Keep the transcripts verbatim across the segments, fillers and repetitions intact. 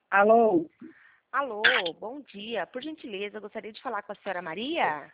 Alô? Alô, bom dia. Por gentileza, eu gostaria de falar com a senhora Maria.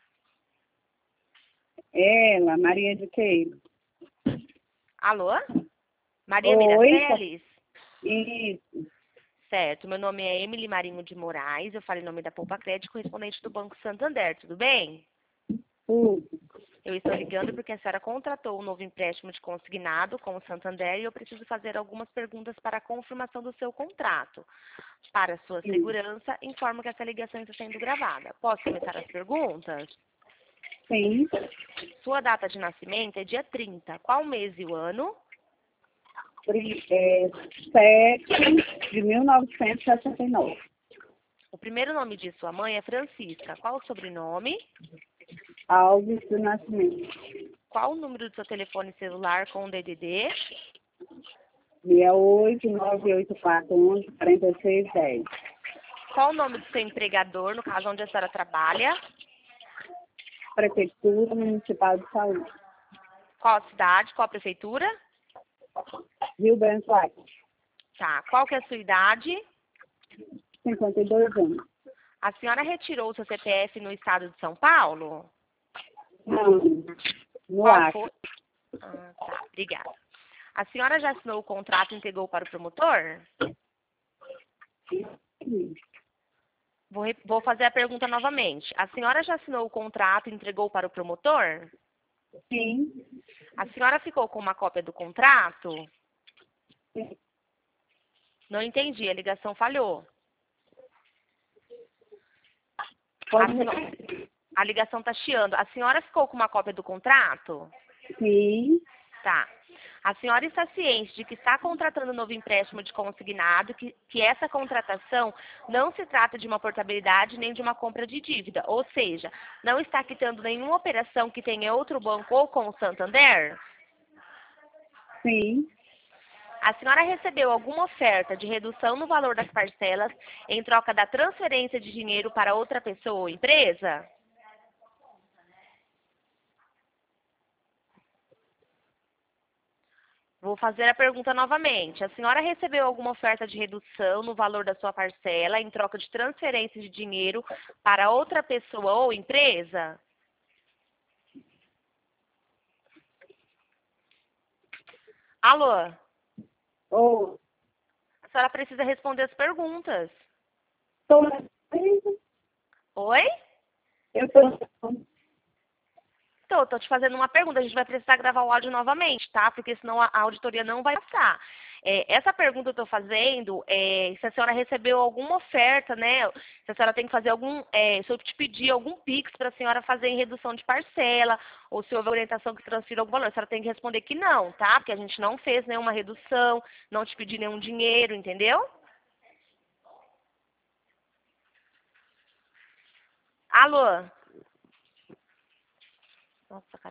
Ela, Maria de quê? Alô? Maria Oi? Miraceles? Isso. Certo, meu nome é Emily Marinho de Moraes, eu falo em nome da Poupa Crédito, correspondente do Banco Santander, tudo bem? Tudo. Eu estou ligando porque a senhora contratou um novo empréstimo de consignado com o Santander e eu preciso fazer algumas perguntas para a confirmação do seu contrato. Para sua Sim. segurança, informo que essa ligação está sendo gravada. Posso começar as perguntas? Sim. Sua data de nascimento é dia trinta. Qual mês e o ano? Pri- É, sete de mil novecentos e sessenta e nove. O primeiro nome de sua mãe é Francisca. Qual o sobrenome? Alves do Nascimento. Qual o número do seu telefone celular com o D D D? Dia oito, nove oito quatro, onze, quarenta e seis, dez. Qual o nome do seu empregador, no caso onde a senhora trabalha? Prefeitura Municipal de Saúde. Qual a cidade? Qual a prefeitura? Rio Branco Acre. Tá. Qual que é a sua idade? cinquenta e dois anos. A senhora retirou o seu C P F no estado de São Paulo? Não. No Qual Acre. foi? Ah, tá. Obrigada. A senhora já assinou o contrato e entregou para o promotor? Sim. Vou, re- vou fazer a pergunta novamente. A senhora já assinou o contrato e entregou para o promotor? Sim. A senhora ficou com uma cópia do contrato? Sim. Não entendi, a ligação falhou. A, Pode seno- a ligação está chiando. A senhora ficou com uma cópia do contrato? Sim. Tá. A senhora está ciente de que está contratando um novo empréstimo de consignado, que, que essa contratação não se trata de uma portabilidade nem de uma compra de dívida, ou seja, não está quitando nenhuma operação que tenha outro banco ou com o Santander? Sim. A senhora recebeu alguma oferta de redução no valor das parcelas em troca da transferência de dinheiro para outra pessoa ou empresa? Vou fazer a pergunta novamente. A senhora recebeu alguma oferta de redução no valor da sua parcela em troca de transferência de dinheiro para outra pessoa ou empresa? Alô? Ou A senhora precisa responder as perguntas. estou Oi? eu estou Tô, tô te fazendo uma pergunta. A gente vai precisar gravar o áudio novamente, tá? Porque senão a, a auditoria não vai passar. É, essa pergunta eu tô fazendo é se a senhora recebeu alguma oferta, né? Se a senhora tem que fazer algum. É, se eu te pedir algum Pix para a senhora fazer em redução de parcela, ou se houver orientação que transfira algum valor. A senhora tem que responder que não, tá? Porque a gente não fez nenhuma redução, não te pedi nenhum dinheiro, entendeu? Alô? Nossa, cara.